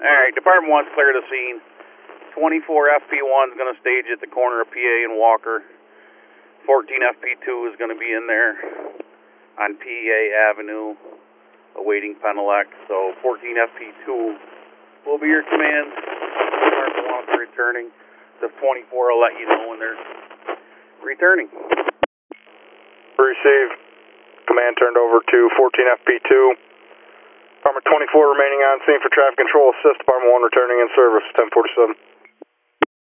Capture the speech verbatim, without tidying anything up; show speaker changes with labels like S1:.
S1: Alright, Department one's clear the scene. twenty-four F P one's going to stage at the corner of P A and Walker. fourteen F P two is going to be in there on P A Avenue, awaiting Penelec. So fourteen F P two will be your command. Department one is returning. The twenty-four will let you know when they're returning.
S2: Received. Command turned over to fourteen F P two. Department twenty-four remaining on scene for traffic control. Assist. Department one returning in service. ten forty-seven.